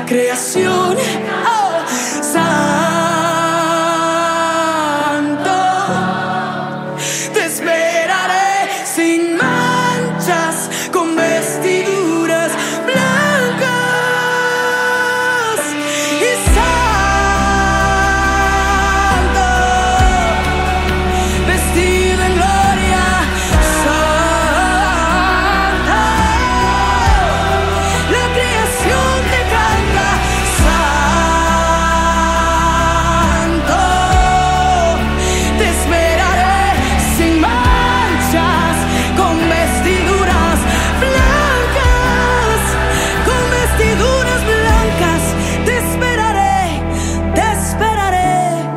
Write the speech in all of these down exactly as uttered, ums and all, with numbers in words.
creación. Oh, santo, te esperaré sin manchas, con vestiduras blancas y santo, vestido en gloria, santo, la creación te canta, santo, te esperaré sin manchas, con vestiduras blancas, con vestiduras blancas, te esperaré, te esperaré,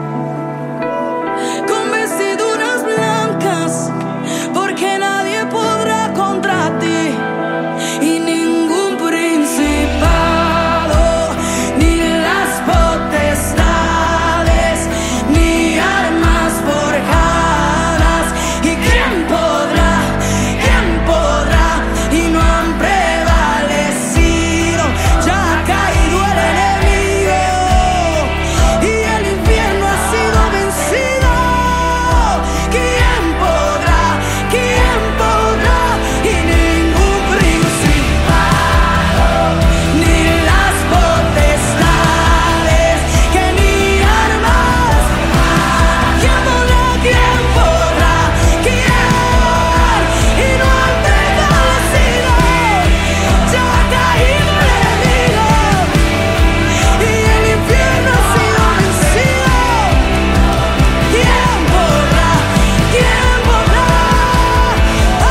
con vestiduras blancas, porque nadie podrá contra ti, y ningún principado, ni las potestades, ni armas forjadas. ¿Y quién podrá? ¿Quién podrá? Y no han prevalecido. Ya ha caído el enemigo y el infierno ha sido vencido. ¿Quién podrá? ¿Quién podrá? Y ningún principado, ni las potestades, que ni armas. ¿Quién podrá? ¿Quién podrá? ¿Quién? Y no han prevalecido. Ya ha caído el enemigo y el infierno ha sido vencido. ¿Quién podrá? ¿Quién podrá? Oh,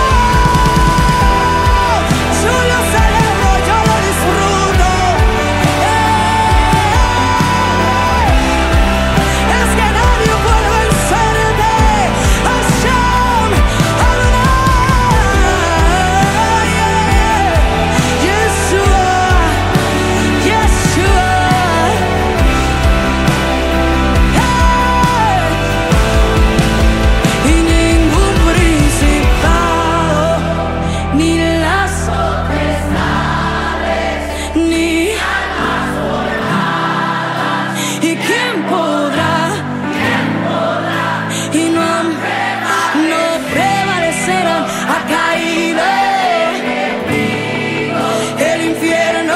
yo lo celebro, yo lo disfruto. Es que nadie puede vencerte. Hashem, Adonai, Yeshua, Yeshua. Y ningún principado, ni las potestades, ni armas forjadas. ¿Y quién podrá? ¿Quién podrá? Y no han no prevalecerán. Ha caído el infierno.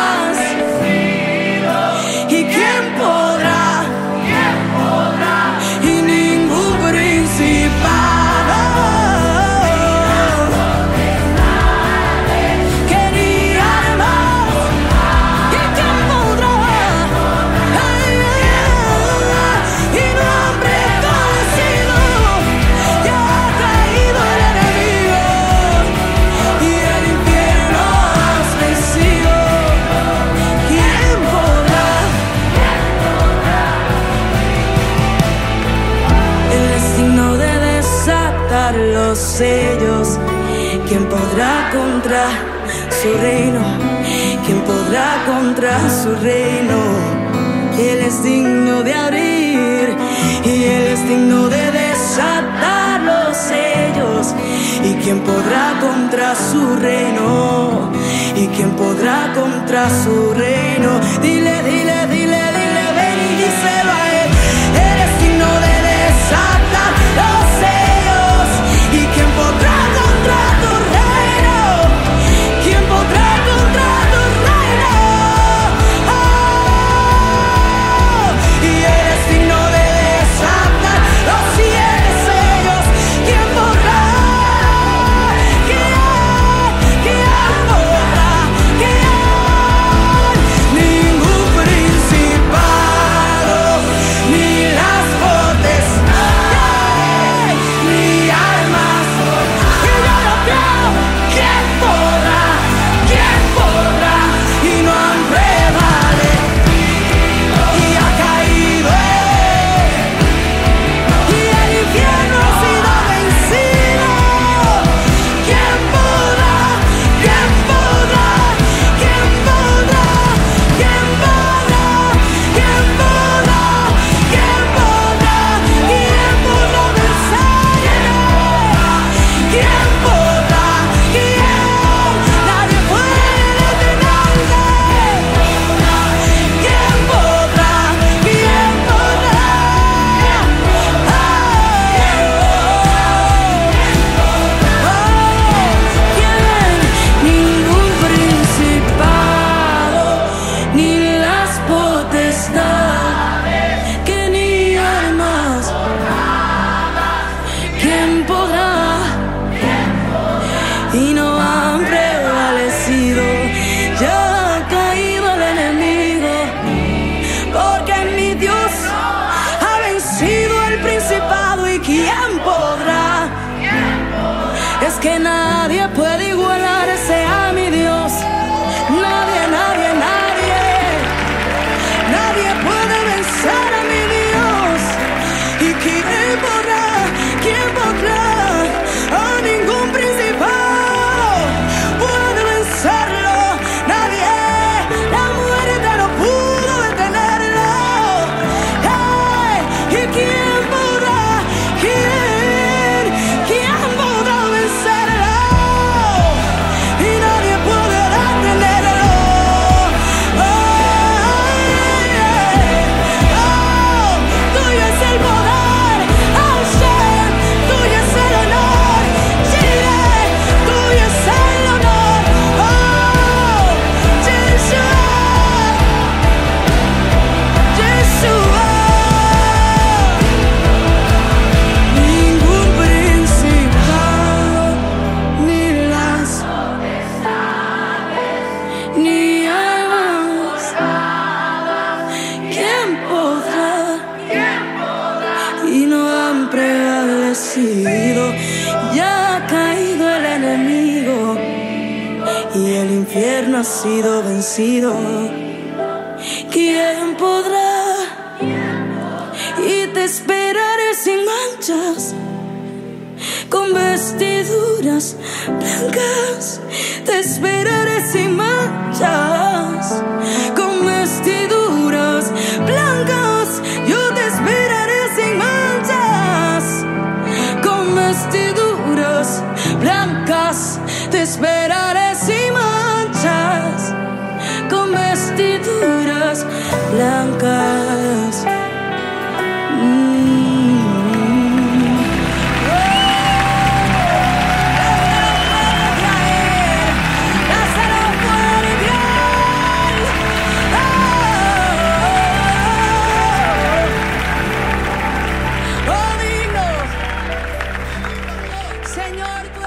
¿Y quién podrá? ¿Quién podrá? Y ningún principado, que ni armas. ¿Y quién podrá? Ay, ay, ay. Y no han prevalecido. Ya ha caído el enemigo y el infierno has vencido. ¿Quién podrá? Él es digno de desatar los sellos. ¿Quién podrá contra su reino? ¿Quién podrá contra su reino? Él es digno de abrir y Él es digno de desatar los sellos. ¿Y quién podrá contra su reino? ¿Y quién podrá contra su reino? Dile, dile, dile, dile, ven y díselo a Él. Él es digno de desatar los sellos. ¿Y quién podrá contra tu reino? ¿Quién podrá contra tu reino? Oh, y Él es digno de desatar los siete sellos. ¿Quién podrá? ¿Quién? ¿Quién podrá? ¿Quién? Ningún que nadie puede igualarse a mi Dios. Nadie, nadie, nadie. Nadie puede vencer a mi Dios. ¿Y quién podrá? ¿Quién podrá? A ningún principal puede vencerlo. Nadie. La muerte no pudo detenerlo. Hey, ¿y quién podrá? ¿Quién? ¿Quién podrá vencerlo? Y nadie puede detenerlo. Oh, oh, tuyo es el poder, Hashem, tuyo es el honor, Jireh, tuyo es el honor. Oh, Yeshua, Yeshua. Ningún principal, ni las, ni hay más. ¿Quién podrá? Y no han prevalecido. Ya ha caído el enemigo y el infierno ha sido vencido. ¿Quién podrá? Y te esperaré sin manchas, con vestiduras blancas. Te esperaré sin manchas, con vestiduras blancas. Yo te esperaré sin manchas, con vestiduras blancas. Te esperaré sin manchas, con vestiduras blancas. Mm. Lázaro puede traer. Oh, digno, Señor.